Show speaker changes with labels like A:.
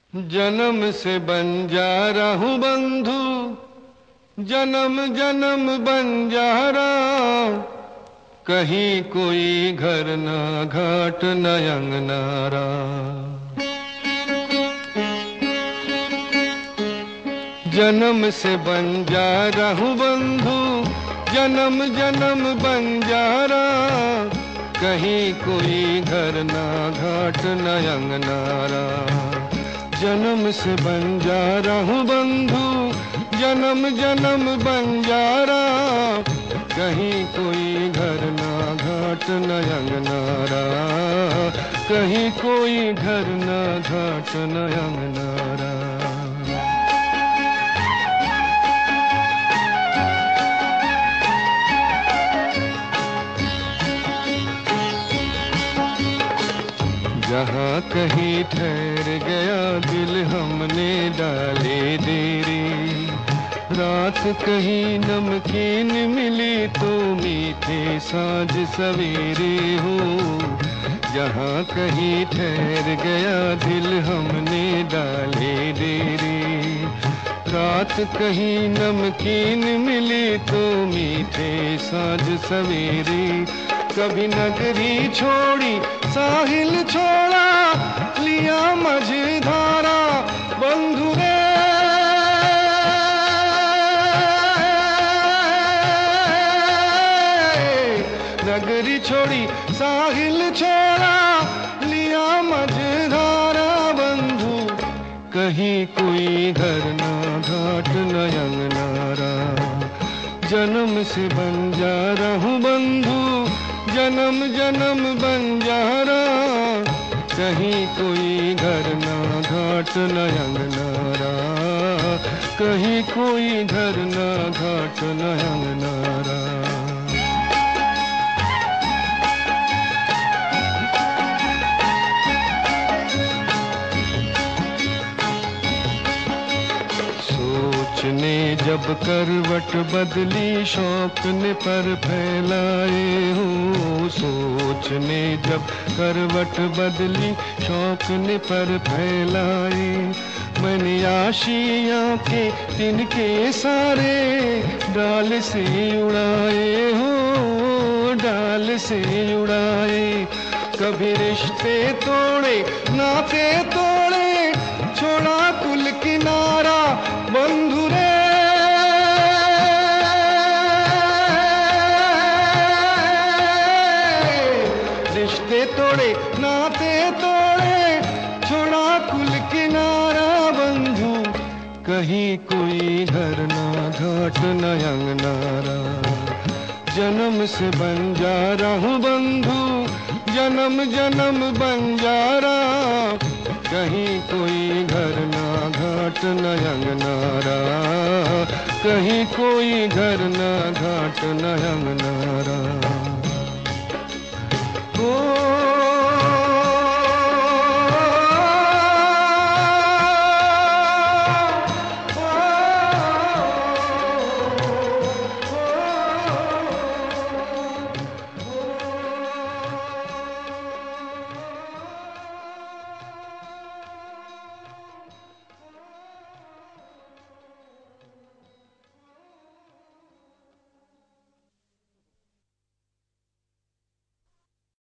A: जन्म से बंजारा हूँ बंधु, जन्म जन्म बंजारा। कहीं कोई घर ना घाट न अंगनारा। जन्म से बंजारा हूँ बंधु, जन्म जन्म बंजारा। कहीं कोई घर ना घाट न अंगनारा। जन्म से बंजारा हूँ बंधु, जन्म जन्म बंजारा। कहीं कोई घर ना घाट न अंगनारा। कहीं कोई घर ना घाट न अंगनारा। जहाँ कहीं ठहर गया दिल हमने डाले देरी। रात कहीं नमकीन मिली तो मीठे साँझ सवेरे हो। जहाँ कहीं ठहर गया दिल हमने डाले देरी। रात कहीं नमकीन मिली तो मीठे साँझ सवेरे। कभी नगरी छोड़ी साहिल छोड़ा, लिया मझधारा बंधु रे। नगरी छोड़ी साहिल छोड़ा, लिया मझधारा बंधु। कहीं कोई घर ना घाट न अंगनारा। जन्म से बंजारा हूँ बंधु, जन्म जन्म बंजारा। कहीं कोई घर ना घाट न अंगनारा। कहीं कोई घर ना घाट न अंगनारा। सोचने जब करवट बदली शौक ने पर फैलाए हो। सोचने जब करवट बदली शौक ने पर फैलाए। मैंने आशियाँ के तिनके सारे डाल से उड़ाए हो, डाल से उड़ाए। कभी रिश्ते तोड़े नाते तोड़े, छोड़ा कुल किनारा बंधु रे। रिश्ते तोड़े नाते तोड़े, छोड़ा कुल किनारा बंधु। कहीं कोई घर ना घाट न अंगनारा। जन्म से बंजारा हूँ बंधु, जन्म जन्म बंजारा। कहीं कोई घर ना घाट न अंगनारा। कहीं कोई घर ना घाट न अंगनारा। ओ